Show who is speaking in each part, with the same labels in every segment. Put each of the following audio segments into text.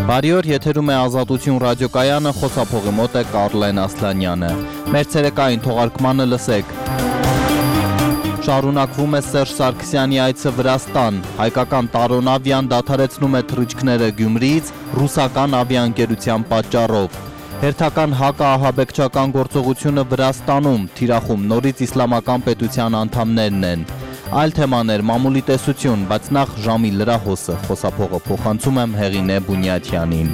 Speaker 1: Բարի օր, եթերում է Ազատություն ռադիոկայանը, խոսափողի մոտ է Կարլեն Ասլանյանը։ Մեր ցերեկային թողարկմանը լսեք։ Շարունակվում է Սերժ Սարգսյանի այցը Վրաստան, հայկական Տարոնավիան դադարեցնում է թռիչքները Գյումրիից ռուսական ավիաընկերության պատճառով։ Հերթական հակաահաբեկչական գործողությունը Վրաստանում, թիրախում նորից իսլամական պետության անդամներն են։ Այլ թեմաներ, մամուլի տեսություն, բայց նախ ժամի լրահոսը, խոսափողը փոխանցում եմ Հեղինե Բունյաթյանին։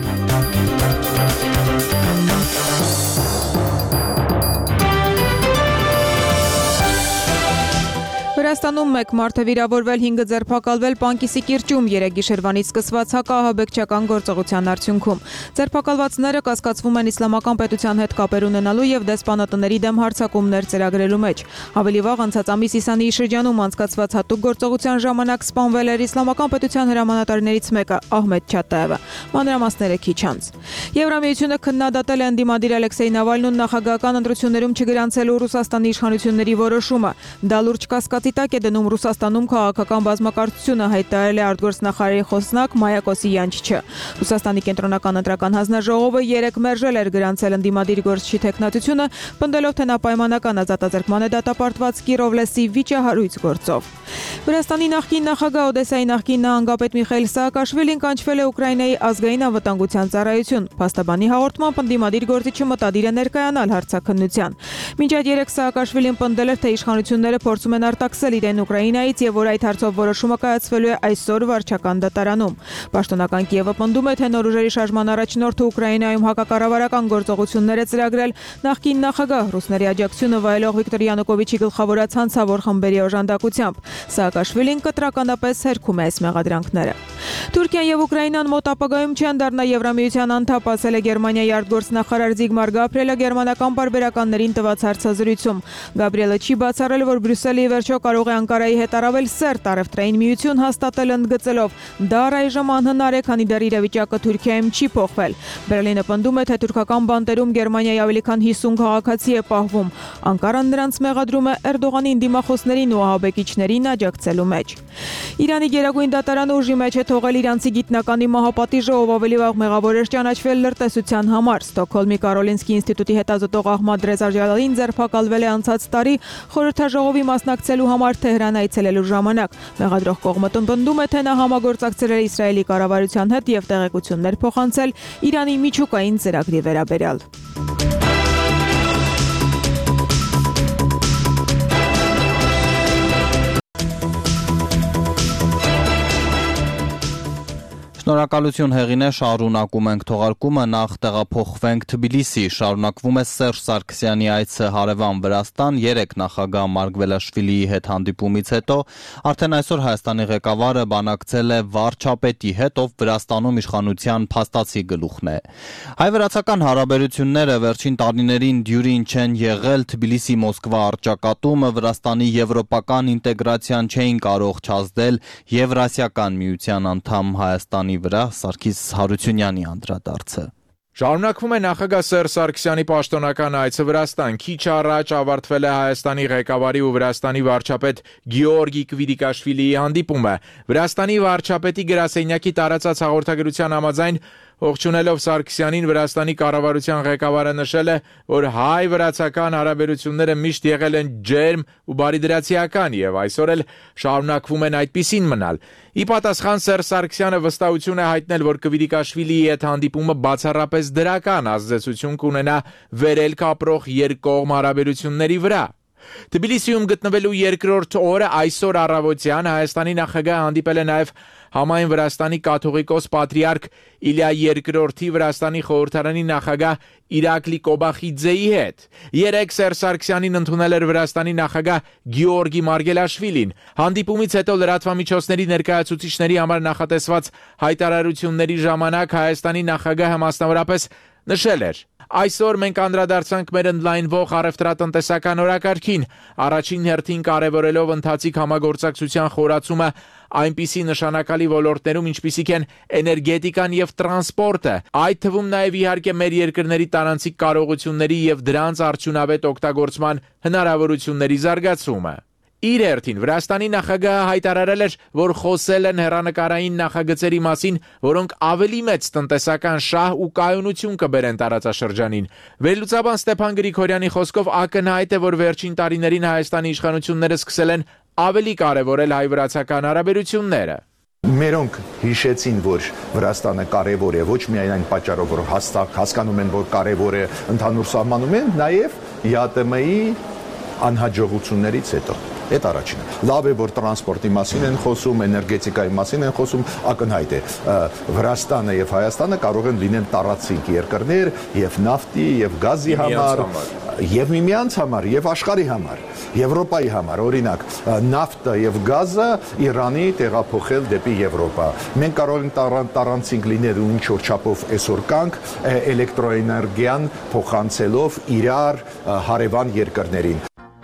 Speaker 2: Վրաստանում 1 մարդ է վիրավորվել, 5 ձերբակալվել Պանկիսի կիրճում 3 գիշերվանից սկսված հակաահաբեկչական գործողության արդյունքում։ Ձերբակալվածները կասկածվում են իսլամական պետության հետ կապեր ունենալու եւ դեսպանատների դեմ հարձակումներ ծրագրելու մեջ։ Ավելի վաղ անցած ամիս Իսանիի շրջանում անցկացված հատուկ գործողության ժամանակ սպանվել էր իսլամական պետության հրամանատարներից մեկը Ահմեդ Չատաևը։ Մանրամասները քիչ անց։ Եվրամիությունը քննադատել է ընդդիմադիր Ալեքսեյ Նավալնուն նախագահական ընտրություններում չգրանցելու Ռուսաստանի իշխանությունների որոշումը։ Դա լուրջ կասկածի տակ է դնում Ռուսաստանում քաղաքական բազմակարծությունը, հայտարարել է արտգործնախարարի խոսնակ Մայա Կոսիյանչը։ Ռուսաստանի կենտրոնական ընտրական հանձնաժողովը 3 մերժել էր գրանցել ընդդիմադիր գործչի թեկնածությունը, պնդելով թե նա պայմանական ազատազրկման է դատապարտված Կիրովլեսի վիճահարույց գործով։ Վրաստանի նախկին նախագահ Օդեսայի նախկին նահանգապետ Միխայիլ Սաակաշվիլին կանչվել է Ուկրաինայի ազգային անվտանգության ծառայություն։ Փաստաբանի հաղորդմամբ ընդդիմադիր գործիչը մտադիր է ներկայանալ հարցաքննության։ Մինչ այդ 3 Սաակաշվիլին պնդել էր, թե իշխանությունները փորձում են արտաքսել իրեն Ուկրաինայից եւ որ այդ հարցով որոշումը կայացվելու է այսօր վարչական դատարանում։ Պաշտոնական Կիևը պնդում է, թե նոր ուժերի շարժման առաջնորդը Ուկրաինայում հակակառավարական գործողություններ է ծրագրել նախկին նախագահ ռուսների աջակցությունը վայելող Վիկտոր Յանուկովիչի գլխավորած հանցավոր խմբերի օժանդակությամբ։ Սաակաշվիլին կտրականապես հերքում է այս մեղադրանքները։ Թուրքիան եւ Ուկրաինան մոտ ապագայում չեն դառնա Եվրամիության անդամ, ասել է Գերմանիայի արտգործնախարար Զիգմար Գաբրիելը գերմանական պարբերականներին տված հարցազրույցում։ Գաբրիելը չի բացառել, որ Բրյուսելը ի վերջո կարող է Անկարայի հետ առավել սերտ առևտրային միություն հաստատել, ընդգծելով. դա առայժմ անհնար է, քանի դեռ իրավիճակը Թուրքիայում չի փոխվել։ Բերլինը պնդում է, թե թուրքական բանտերում Գերմանիայի ավելի քան 50 քաղաքացի է պահվում։ Անկարան նրանց մեղադրում է Էրդողանին դիմախոսներին ու ահաբեկիչներին աջակցելու մեջ։ Իրանի գերագույն դատարանը ուժի մեջ է թողել իրանցի գիտնականի մահապատիժը, ով ավելի վաղ մեղավոր էր ճանաչվել լրտեսության համար։ Ստոկհոլմի Կարոլինսկի ինստիտուտի հետազոտող Ահմադ Ռեզա Ջալալին ձերբակալվել է անցած տարի խորհրդաժողովի մասնակցելու համար Թեհրան այցելելու ժամանակ։ Մեղադրող կողմը պնդում է, թե նա համագործակցել է Իսրայելի կառավարության հետ եւ տեղեկություններ փոխանցել Իրանի միջուկային ծրագրի վերաբերյալ։
Speaker 1: Շնորհակալություն Հեղինե, շարունակում ենք թողարկումը, նախ տեղափոխվենք Թբիլիսի, շարունակվում է Սերժ Սարգսյանի այցը հարևան Վրաստան, 3 նախագահ Մարգվելաշվիլիի հետ հանդիպումից հետո արդեն այսօր Հայաստանի ղեկավարը բանակցել է վարչապետի հետ, ով Վրաստանում իշխանության փաստացի գլուխն է։ Հայ-վրացական հարաբերությունները վերջին տարիներին դյուրին չեն եղել, Թբիլիսի-Մոսկվա առճակատումը Վրաստանի եվրոպական ինտեգրացիան չէին կարող չազդել Եվրասիական միության անդամ Հայաստանի վրա, Սարգիս Հարությունյանի անդրադարձը։
Speaker 3: Շարունակվում է նախագահ Սերժ Սարգսյանի պաշտոնական այցը Վրաստան։ Քիչ առաջ ավարտվել է Հայաստանի ղեկավարի ու Վրաստանի վարչապետ Գեորգի Կվիրիկաշվիլիի հանդիպումը։ Վրաստանի վարչապետի գրասենյակի տարածած հաղորդագրության համաձայն ողջունելով Սարգսյանին, Վրաստանի կառավարության ղեկավարը նշել է, որ հայ-վրացական հարաբերությունները միշտ եղել են ջերմ ու բարիդրացիական եւ այսօր էլ շարունակվում են այդպիսին մնալ։ Ի պատասխան Սերժ Սարգսյանը վստահություն է հայտնել, որ Կվիրիկաշվիլիի հետ հանդիպումը բացառապես դրական ազդեցություն կունենա վերելք ապրող երկկողմ հարաբերությունների վրա։ Թբիլիսիում գտնվելու երկրորդ օրը այսօր առավոտյան Հայաստանի նախագահը հանդիպել է նաև համայն Վրաստանի կաթողիկոս պատրիարք Իլիա II-ի Վրաստանի խորհրդարանի նախագահ Իրակլի Կոբախիձեի հետ։ 3 Սերժ Սարգսյանին ընդունել էր Վրաստանի նախագահ Գեորգի Մարգելաշվիլին։ Հանդիպումից հետո լրատվամիջոցների ներկայացուցիչների համար նախատեսված հայտարարությունների ժամանակ Հայաստանի նախագահը մասնավորապես նշել էր. Այսօր մենք անդրադարձանք մեր ընդլայնվող առևտրատնտեսական օրակարգին, առաջին հերթին կարևորելով ընթացիկ համագործակցության խորացումը այնպիսի նշանակալի ոլորտներում, ինչպիսիք են էներգետիկան եւ տրանսպորտը, այդ թվում նաեւ իհարկե մեր երկրների տարանցիկ կարողությունների եւ դրանց արդյունավետ օգտագործման հնարավորությունների զարգացումը։ Իր հերթին Վրաստանի նախագահը հայտարարել էր, որ խոսել են հեռանկարային նախագծերի մասին, որոնք ավելի մեծ տնտեսական շահ ու կայունություն կբերեն տարածաշրջանին։ Վերլուծաբան Ստեփան Գրիգորյանի խոսքով ակնհայտ է, որ վերջին տարիներին Հայաստանի իշխանությունները սկսել են ավելի կարևորել հայ-վրացական հարաբերությունները։
Speaker 4: Մերոնք հիշեցին, որ Վրաստանը կարևոր է ոչ միայն այն պատճառով, որ հաստատ հասկանում են, որ կարևոր է ընդհանուր սահմանում են, նաև ԵԱՏՄ-ի անհաջողություններից հետո։ Այդ առաջինը։ Լավ է, որ տրանսպորտի մասին են խոսում, էներգետիկայի մասին են խոսում, ակնհայտ է։ Վրաստանը եւ Հայաստանը կարող են լինել տարածիկ երկրներ եւ նավթի եւ գազի համար, եւ միմյանց համար, եւ աշխարհի համար, Եվրոպայի համար, օրինակ, նավթը եւ գազը Իրանի տեղափոխել դեպի Եվրոպա։ Մենք կարող ենք տարանցիկ լինել ու ինչ որ չափով այսօր կանք էլեկտրոէներգիան փոխանցելով իրար հարևան երկրներին։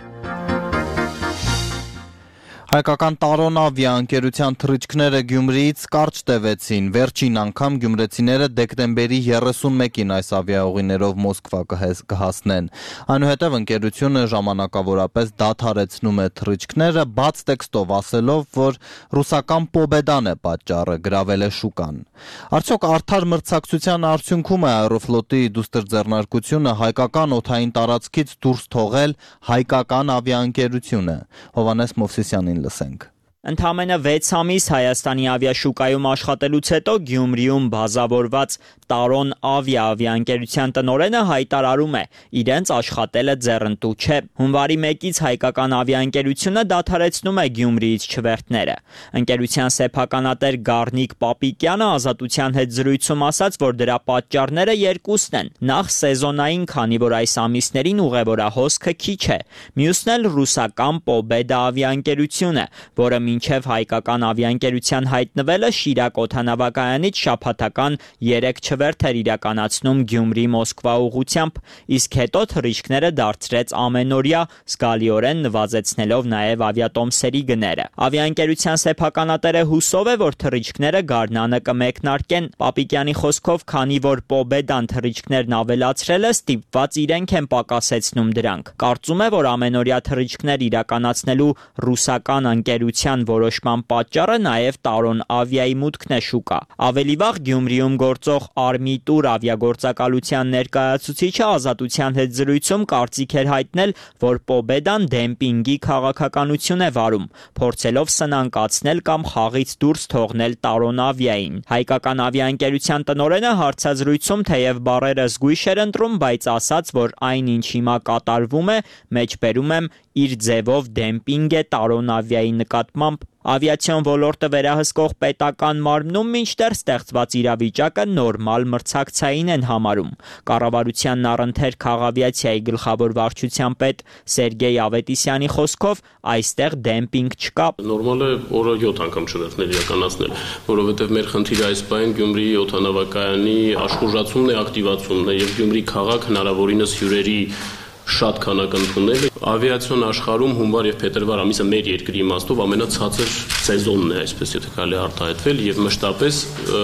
Speaker 1: Հայկական Տարոն ավիաընկերության թռիչքները Գյումրիից կարճ տևեցին։ Վերջին անգամ գյումրեցիները դեկտեմբերի 31-ին այս ավիաուղիներով Մոսկվա կհասնեն։ Այնուհետև ընկերությունը ժամանակավորապես դադարեցնում է թռիչքները, բաց տեքստով ասելով, որ ռուսական Պոբեդան է պատճառը, գրավել է շուկան։ Արդյոք արդար մրցակցության արդյունքում է Aeroflot-ի դուստր ձեռնարկությունը հայկական օդային տարածքից դուրս թողել հայկական ավիաընկերությունը։ Հովհաննես Մովսիսյանին լսենք։
Speaker 5: Ընդամենը 6 ամիս Հայաստանի ավիաշուկայում աշխատելուց հետո Գյումրիում բազավորված Տարոն ավիաընկերության տնօրենը հայտարարում է, իրենց աշխատելը ձեռնտու չէ։ Հունվարի 1-ից հայկական ավիաընկերությունը դադարեցնում է Գյումրիից չվերթները։ Ընկերության սեփականատեր Գառնիկ Պապիկյանը Ազատության հետ զրույցում ասաց, որ դրա պատճառները երկուսն են։ Նախ սեզոնային, քանի որ այս ամիսներին ուղևորահոսքը քիչ է։ Մյուսն էլ ռուսական Պոբեդա ավիաընկերությունը, որը մինչև հայկական ավիաընկերության հայտնվելը Շիրակ օդանավակայանից շաբաթական 3 չվերթ էր իրականացնում Գյումրի-Մոսկվա ուղղությամբ, իսկ հետո թռիչքները դարձրեց ամենօրյա, զգալիորեն նվազեցնելով նաև ավիատոմսերի գները։ Ավիաընկերության սեփականատերը հուսով է, որ թռիչքները գարնանը կմեկնարկեն։ Պապիկյանի խոսքով, քանի որ Պոբեդան թռիչքներն ավելացրել է, ստիպված իրենք են պակասեցնում դրանք։ Կարծում է, որ ամենօրյա թռիչքներ իրականացնելու ռուսական ընկերության որոշման պատճառը նաև Տարոն ավիայի մուտքն է շուկա։ Ավելի վաղ Գյումրիում գործող Արմիտուր ավիագործակալության ներկայացուցիչը Ազատության հետ զրույցում կարծիք էր հայտնել, որ Պոբեդան դեմպինգի քաղաքականություն է վարում, փորձելով սնանկացնել կամ խաղից դուրս թողնել Տարոն ավիային։ Հայկական ավիաընկերության տնօրենը հարցազրույցում թեև բառերը զգույշ էր ընտրում, բայց ասաց, որ այն, ինչ հիմա կատարվում է, մեջբերում եմ իր ձևով դեմպինգ է Տարոն ավիայի նկատմամբ։ Ավիացիոն ոլորտը վերահսկող պետական մարմնում մինչդեռ ստեղծված իրավիճակը նորմալ մրցակցային են համարում։ Կառավարության առընթեր քաղավիացիայի գլխավոր վարչության պետ Սերգեյ Ավետիսյանի խոսքով այստեղ դեմպինգ չկա։
Speaker 6: Նորմալ է օրը 7 անգամ չվերթներ իրականացնել, որովհետև մեր խնդիրը այս պահին Գյումրիի օդանավակայանի աշխուժացումն է, ակտիվացումն է եւ Գյումրի քաղաք հնարավորինս հյուրերի շատ քանակ ընդունել։ Ավիացիոն աշխարհում հունվար եւ փետրվար ամիսը մեր երկրի իմաստով ամենացածր սեզոնն է, այսպես եթե կարելի արտահայտվել եւ մշտապես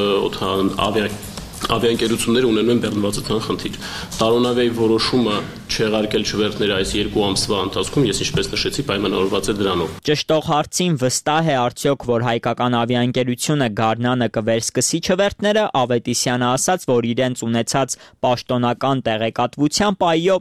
Speaker 6: ավիաընկերությունները ունենում են բեռնվածության խնդիր։ Տարոն ավիայի որոշումը չեղարկել չվերթները այս 2 ամսվա ընթացքում, ես ինչպես նշեցի, պայմանավորված է դրանով։
Speaker 5: Ճշտող հարցին վստահ է արդյոք, որ հայկական ավիաընկերությունը գարնանը կվերսկսի չվերթները, Ավետիսյանը ասաց, որ իրենց ունեցած պաշտոնական տեղեկատվությամբ այո։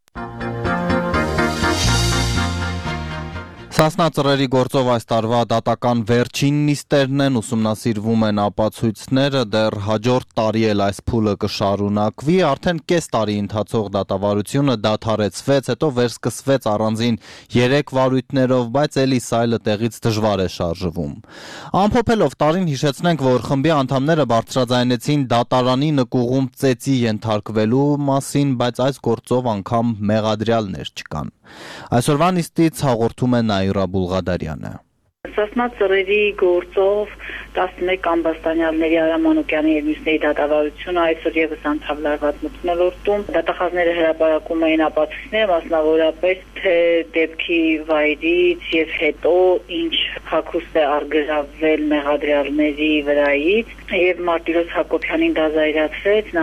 Speaker 1: Սասնա ծռերի գործով այս տարվա դատական վերջին նիստերն են, ուսումնասիրվում են ապացույցները, դեռ հաջորդ տարի էլ այս փուլը կշարունակվի, արդեն կես տարի ընթացող դատավարությունը դադարեցվեց, հետո վերսկսվեց առանձին 3 վարույթներով, բայց էլի սայլը տեղից դժվար է շարժվում։ Ամփոփելով տարին հիշեցնենք, որ խմբի անդամները բարձրաձայնեցին դատարանի նկուղում ծեծի ենթարկվելու մասին, բայց այս գործով անգամ մեղադրյալներ չկան։ Այսօրվա նիստից հաղորդում է Նաիրա Բուլղադարյանը։
Speaker 7: Սասնա ծռերի գործով 11 ամբաստանյալների Արամ Մանուկյանի եւ մյուսների դատավարությունը այսօր եւս անդրադառնաց մթնոլորտում։ Դատախազները հրապարակում էին ապացույցներ, մասնավորապես թե դեպքի վայրից եւ հետո ինչ հագուստ է արգելավել մեղադրյալների վրայից եւ Մարտիրոս Հակոբյանին դա զայրացրեց, նա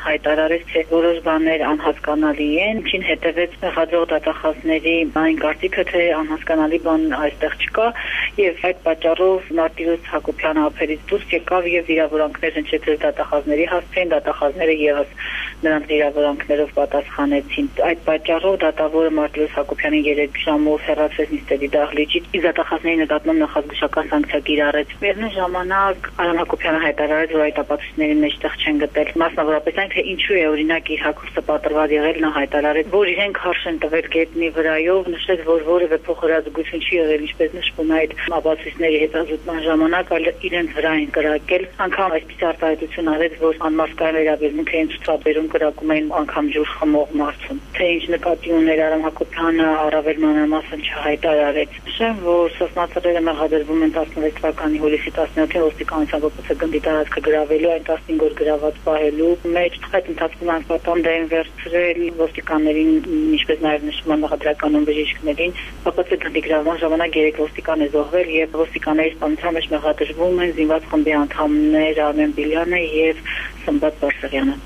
Speaker 7: հայտարարեց, թե որոշ բաներ անհասկանալի են, ինչին հետևեց մեղադրող դատախազների այն կարծիքը, թե անհասկանալի բան այստեղ չկա, եւ այդ պատճառով Մարտիրոս Հակոբյանը ափերից դուրս եկավ եւ վիրավորանքներ հնչեցրեց դատախազների հասցեին, դատախազները եւս նրանց վիրավորանքներով պատասխանեցին։ Այդ պատճառով դատավորը Մարտիրոս Հակոբյանին 3 ժամով հեռացրեց նիստերի դահլիճից, իսկ դատախազների նկատմամբ նախազգուշական սանկցիա կիրառեց։ Միևնույն ժամանակ Արամ Հակոբյանը հայտարարեց, որ այդ ապացույցների մեջտեղ չեն գտել, մասնավորապես այն, թե ինչու է օրինակ իր հագուստը պատրված եղել, նա հայտարարեց, որ իրենք հարց են տվել գետնի վրայով, նշեց, որ որևէ փոխհրաձգություն չի եղել, ինչպես նշվում է այդ ապացույցների հետազոտման ժամանակ, այլ իրենց վրա են կրակել, անգամ այսպես արտահայտություն արեց, որ անմասկային վերաբերմունք էին ցուցաբերում կրակում էին անգամ ջուր խմող մարդուն։ Թե ինչ նկատի ուներ Արամ Հակոբյանը առավել մանրամասն չհայտարարեց։ Նշեմ, որ սոսնացրերը մեղադրվում են 16 թվականի հուլիսի 17-ին ոստիկանության ՈՊՑ գնդի տարածքը գրավելու, այն 15 օր գրաված պահելու մեջ այդ ընթացքում անպատամ դեն վերցրել ոստիկաններին, ինչպես նաև նշվում է մեղադրականում բժիշկներին, ՈՊՑ գնդի գրավման ժամանակ 3 ոստիկան է զոհվել եւ ոստիկանների սպանության մեջ մեղադրվում են զինված խմբի անդամներ Արմեն Բիլյանը եւ Սմբատ Բարսեղյանը։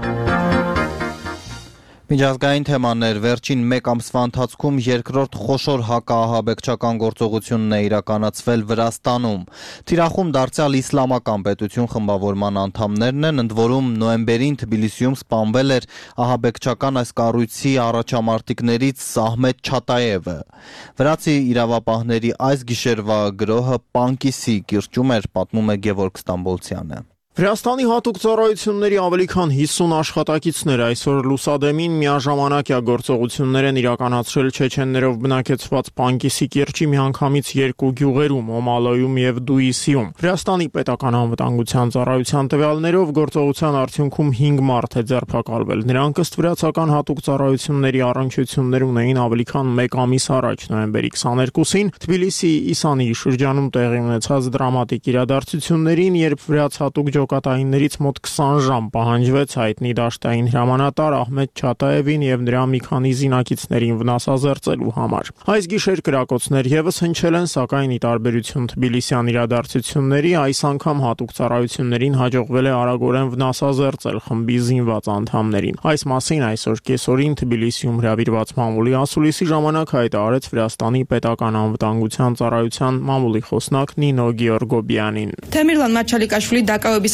Speaker 1: Միջազգային թեմաներ վերջին 1 ամսվա ընթացքում երկրորդ խոշոր հակաահաբեկչական գործողությունն է իրականացվել Վրաստանում։ Թիրախում դարձյալ իսլամական պետություն խմբավորման անդամներն են, ընդ որում նոյեմբերին Թբիլիսիում սպանվել էր ահաբեկչական այս կառույցի առաջամարտիկներից Ահմեդ Չատաևը։ Վրացի իրավապահների այս գիշերվա գրոհը Պանկիսի կիրճում էր, պատմում է Գևորգ Ստամբոլցյանը։
Speaker 8: Վրաստանի հատուկ ծառայությունների ավելի քան 50 աշխատակիցներ այսօր լուսադեմին միաժամանակ գործողություններ են իրականացրել չեչեններով բնակեցված Պանկիսի կիրճի միանգամից 2 գյուղերում՝ Օմալոյում եւ Դուիսիում։ Վրաստանի պետական անվտանգության ծառայության տվյալներով գործողության արդյունքում 5 մարդ է ձերբակալվել։ Նրանք ըստ վրացական հատուկ ծառայությունների առնչություններ ունեին ավելի քան 1 ամիս առաջ, նոյեմբերի 22-ին Թբիլիսիի Իսանի շրջանում տեղի ունեցած դրամատիկ իրադարձություններին, երբ վրաց հատուկ ջոկատայիններից մոտ 20 ժամ պահանջվեց հայտնի դաշտային հրամանատար Ահմեդ Չատաևին եւ նրա մի քանի զինակիցներին վնասազերծելու համար։ Այս գիշեր կրակոցներ եւս հնչել են, սակայն ի տարբերություն թբիլիսյան իրադարձությունների, այս անգամ հատուկ ծառայություններին հաջողվել է արագորեն վնասազերծել խմբի զինված անդամներին։ Այս մասին այսօր կեսօրին Թբիլիսիում հրավիրված մամուլի ասուլիսի ժամանակ հայտարարեց Վրաստանի պետական անվտանգության ծառայության մամուլի խոսնակ Նինո Գեորգոբյանին։
Speaker 9: Թեմիրլան Մաչալիկաշվիլի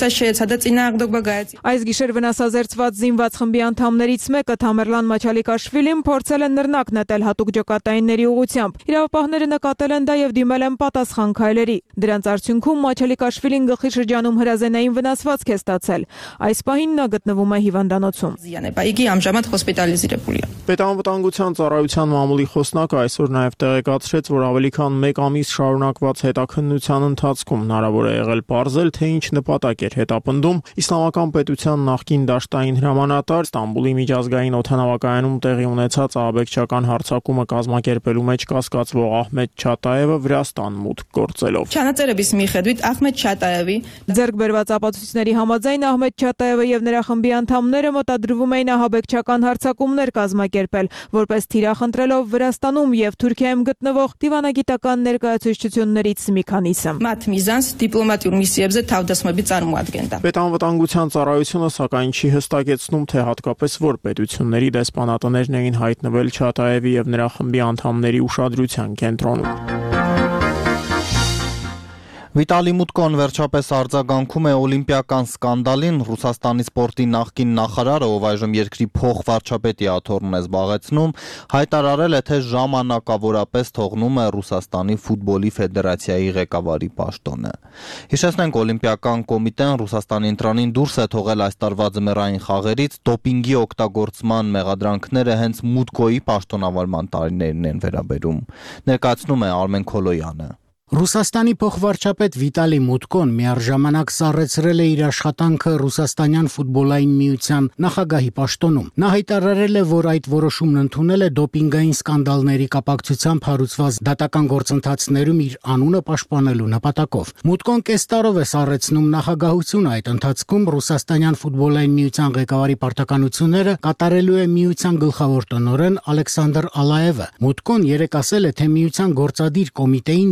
Speaker 2: Այս գիշեր վնասազերծված զինված խմբի անդամներից մեկը Թամերլան Մաչալիկաշվիլին փորձել են նռնակ նետել հատուկ ջոկատայինների ուղղությամբ։ Իրավապահները նկատել են դա եւ դիմել են պատասխան քայլերի։ Դրանց արդյունքում Մաչալիկաշվիլին գլխի շրջանում հրազենային վնասվածք է ստացել։ Այս պահին նա գտնվում է հիվանդանոցում։
Speaker 8: Պետանվտանգության ծառայության մամուլի խոսնակը այսօր նաև տեղեկացրեց, որ ավելի քան 1 ամիս շարունակված հետաքննության ընթացքում հնարավոր է եղել պարզել, թե ինչ նպատակ էր հետապնդում իսլամական պետության նախկին դաշտային հրամանատար Ստամբուլի միջազգային օդանավակայանում տեղի ունեցած ահաբեկչական հարձակումը կազմակերպելու մեջ կասկածվող Ահմեդ Չատաևը Վրաստան մուտք գործելով։
Speaker 2: Ձեռք բերված ապացույցների համաձայն Ահմեդ Չատաևը եւ նրա խմբի անդամները մտադրվում էին ահաբեկչական հարձակումներ կազմակերպել, որպես թիրախ ընտրելով Վրաստանում եւ Թուրքիայում գտնվող դիվանագիտական ներկայացուցչություններից մի քանիսը։
Speaker 8: Պետանվտանգության ծառայությունը սակայն չի հստակեցնում, թե հատկապես որ պետությունների դեսպանատներն էին հայտնվել Չատաևի եւ նրա խմբի անդամների ուշադրության կենտրոնում։
Speaker 1: Վիտալի Մուտկոն վերջապես արձագանքում է օլիմպիական սկանդալին։ Ռուսաստանի սպորտի նախկին նախարարը, ով այժմ երկրի փոխվարչապետի աթոռն է զբաղեցնում, հայտարարել է, թե ժամանակավորապես թողնում է Ռուսաստանի ֆուտբոլի ֆեդերացիայի ղեկավարի պաշտոնը։ Հիշեցնենք, օլիմպիական կոմիտեն Ռուսաստանի ընտրանին դուրս է թողել այս տարվա ձմեռային խաղերից, դոպինգի օգտագործման մեղադրանքները հենց Մուտկոյի պաշտոնավարման տարիներին են վերաբերում։ Ներկայացնում է Արմեն Քոլոյանը։
Speaker 10: Ռուսաստանի փոխվարչապետ Վիտալի Մուտկոն միառժամանակ սառեցրել է իր աշխատանքը Ռուսաստանյան ֆուտբոլային միության նախագահի պաշտոնում։ Նա հայտարարել է, որ այդ որոշումն ընդունել է դոպինգային սկանդալների կապակցությամբ հարուցված դատական գործընթացներում իր անունը պաշտպանելու նպատակով։ Մուտկոն կես տարով է սառեցնում նախագահությունը, այդ ընթացքում Ռուսաստանյան ֆուտբոլային միության ղեկավարի պարտականությունները կատարելու է միության գլխավոր տնօրեն Ալեքսանդր Ալաևը։ Մուտկոն երեկ ասել է, թե միության գործադիր կոմիտեին դիմել է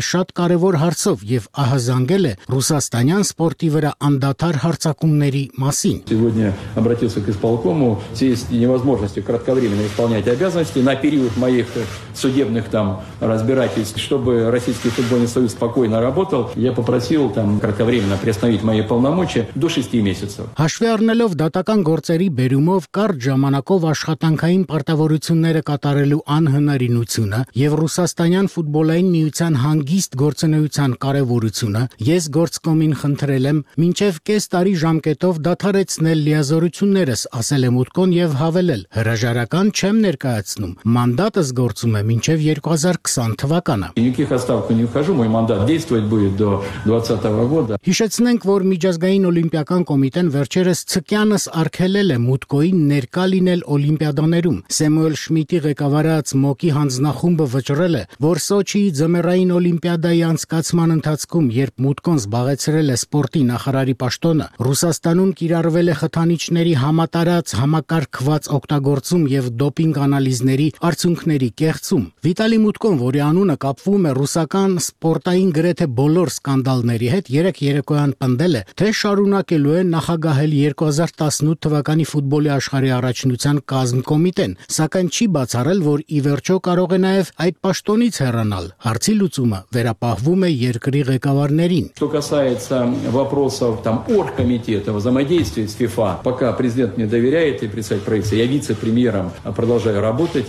Speaker 10: շատ կարևոր հարցով եւ ահազանգել է ռուսաստանյան սպորտի վրա անդադար հարձակումների մասին։
Speaker 9: Сегодня обратился к исполкому в связи с невозможностью кратковременно исполнять обязанности на период моих судебных разбирательств, чтобы Российский футбольный союз спокойно работал. Я попросил кратковременно приостановить мои полномочия до 6 месяцев.
Speaker 10: Հաշվի առնելով դատական գործերի բերումով կարճ ժամանակով աշխատանքային պարտավորությունները կատարելու անհնարինությունը եւ ռուսաստանյան ֆուտբոլային միության հանգիստ գործունեության կարեւորությունը, ես գործկոմին խնդրել եմ մինչեւ կես տարի ժամկետով դադարեցնել լիազորություններս, ասել է Մուտկոն եւ հավելել. հրաժարական չեմ ներկայացնում, մանդատս գործում է մինչեւ 2020 թվականը։
Speaker 9: Никаких отставок не ухожу, мой мандат действовать будет до 2020 года.
Speaker 10: Հիշեցնենք, որ Միջազգային օլիմպիական կոմիտեն վերջերս ցկյանս արգելել է Մուտկոին ներկա լինել օլիմպիադաներում։ Սեմուել Շմիդտի ղեկավարած ՄՕԿ-ի հանձնախումբը վճռել է, որ Սոչիի ձմեռային օլիմպիադայի անցկացման ընթացքում, երբ Մուտկոն զբաղեցրել է սպորտի նախարարի պաշտոնը, Ռուսաստանում կիրառվել է խթանիչների համատարած համակարգված օգտագործում եւ դոպինգ անալիզների արդյունքների կեղծում։ Վիտալի Մուտկոն, որի անունը կապվում է ռուսական սպորտային գրեթե բոլոր սկանդալների հետ, երեք երեկոյան պնդել է, թե շարունակելու է նախագահել 2018 թվականի ֆուտբոլի աշխարհի առաջնության կազմ կոմիտեն, սակայն չի бացառել, որ ի վերջո կարող է նաև այդ պաշտոնից հեռանալ։ Հարցի լուծումը վերապահվում է երկրի ղեկավարներին։
Speaker 9: Что касается вопросов оргкомитета, взаимодействия с ФИФА, пока президент мне доверяет и представить правительство, я вице-премьером продолжаю работать.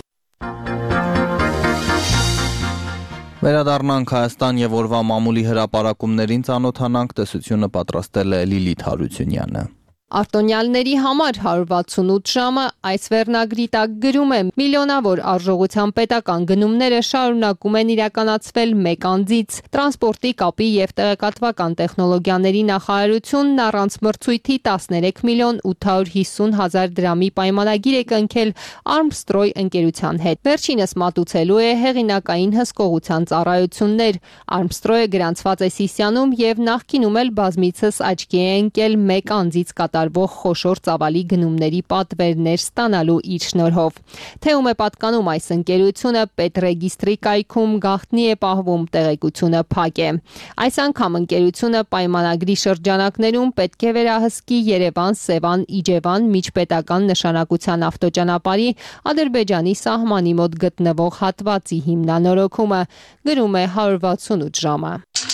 Speaker 1: Վերադառնանք Հայաստան եւ օրվա մամուլի հրապարակումներին ծանոթանանք, տեսությունը պատրաստել է Լիլիթ Հարությունյանը։
Speaker 11: Արտոնյալների համար 168 ժամը այս վերնագրի տակ գրում է միլիոնավոր արժողության պետական գնումները շարունակում են իրականացվել մեկ անձից։ Տրանսպորտի, կապի եւ տեղեկատվական տեխնոլոգիաների նախարարությունն առանց մրցույթի 13 միլիոն 850 հազար դրամի պայմանագիր է կնքել Armstrong ընկերության հետ։ Վերջինս մատուցելու է հեղինակային հսկողության ծառայություններ։ Armstrong-ը գրանցված է Սիսիանում եւ նախկինում էլ բազմիցս աչքի է ընկել մեկ անձից տարվող խոշոր ծավալի գնումների պատվերներ ստանալու իր շնորհով։ Թե ում է պատկանում այս ընկերությունը, պետրեգիստրի կայքում գաղտնի է պահվում, տեղեկությունը փակ է։ Այս անգամ ընկերությունը պայմանագրի շրջանակներում պետք է վերահսկի Երևան-Սևան Իջևան միջպետական նշանակության ավտոճանապարհի Ադրբեջանի սահմանի մոտ գտնվող հատվածի հիմնանորոգումը, գրում է 168 ժամը։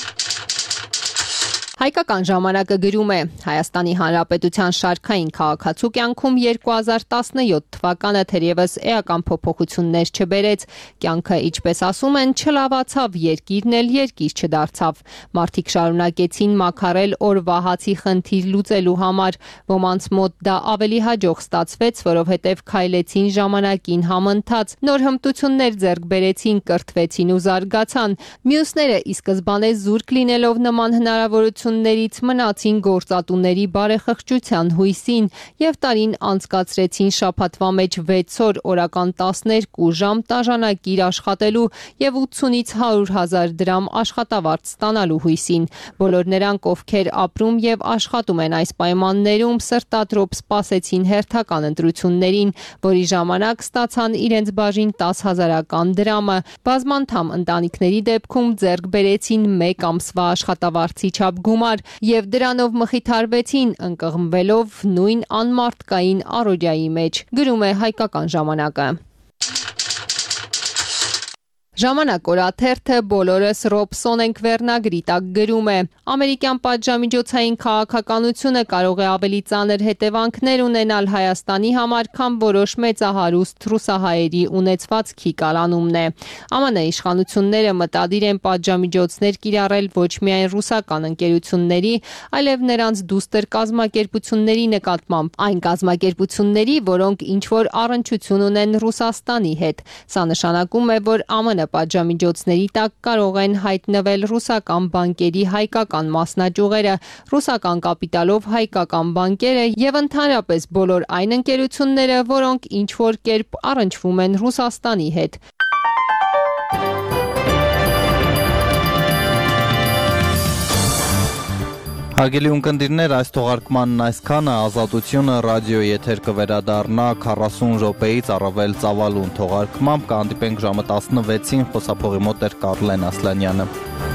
Speaker 11: Հայկական ժամանակը գրում է. Հայաստանի Հանրապետության շարքային քաղաքացու կյանքում 2017 թվականը թերևս էական փոփոխություններ չբերեց։ Կյանքը, ինչպես ասում են, չլավացավ, երկիրն էլ երկիր չդարձավ։ Մարդիկ շարունակեցին մաքարել օրվա հացի խնդիր լուծելու համար։ Ոմանց մոտ դա ավելի հաջող ստացվեց, որովհետև քայլեցին ժամանակին համընթաց, նոր հմտություններ ձեռք բերեցին, կրթվեցին ու զարգացան։ Մյուսները ի սկզբանե զուրկ լինելով նման հնարավորություն մնացին գործատուների բարեխղճության հույսին եւ տարին անցկացրեցին շաբաթվա մեջ 6 օր օրական 12 ժամ տաժանակիր աշխատելու եւ 80-ից 100 հազար դրամ աշխատավարձ ստանալու հույսին։ Բոլոր նրանք, ովքեր ապրում եւ աշխատում են այս պայմաններում, սրտատրոփ սպասեցին հերթական ընտրություններին, որի ժամանակ ստացան իրենց բաժին 10 հազարական դրամը։ Բազմանդամ ընտանիքների դեպքում ձեռք բերեցին 1 ամսվա աշխատավարձի չափ գումար եւ դրանով մխիթարվեցին, ընկղմվելով նույն անմարդկային առօրյայի մեջ, գրում է Հայկական ժամանակը։ Ժամանակ օրաթերթը բոլորս Ռոբսոն ենք վերնագրի տակ գրում է. ամերիկյան պատժամիջոցային քաղաքականությունը կարող է ավելի ծանր հետևանքներ ունենալ Հայաստանի համար, քան որոշ մեծահարուստ ռուսահայերի ունեցվածքի կալանումն է։ ԱՄՆ իշխանությունները մտադիր են պատժամիջոցներ կիրառել ոչ միայն ռուսական ընկերությունների, այլև նրանց դուստր կազմակերպությունների նկատմամբ, այն կազմակերպությունների, որոնք ինչ-որ առնչություն ունեն Ռուսաստանի հետ։ Սա նշանակում է, որ ԱՄՆ պատժամիջոցների տակ կարող են հայտնվել ռուսական բանկերի հայկական մասնաճյուղերը, ռուսական կապիտալով հայկական բանկերը եւ ընդհանրապես բոլոր այն ընկերությունները, որոնք ինչ-որ կերպ առնչվում են Ռուսաստանի հետ։
Speaker 1: Հարգելի ունկնդիրներ, այս թողարկմանն այսքանը, Ազատությունը ռադիոյի եթեր կվերադառնա 40 րոպեից առավել ծավալուն թողարկմամբ, կհանդիպենք ժամը 16-ին, խոսափողի մոտ էր Կարլեն Ասլանյանը։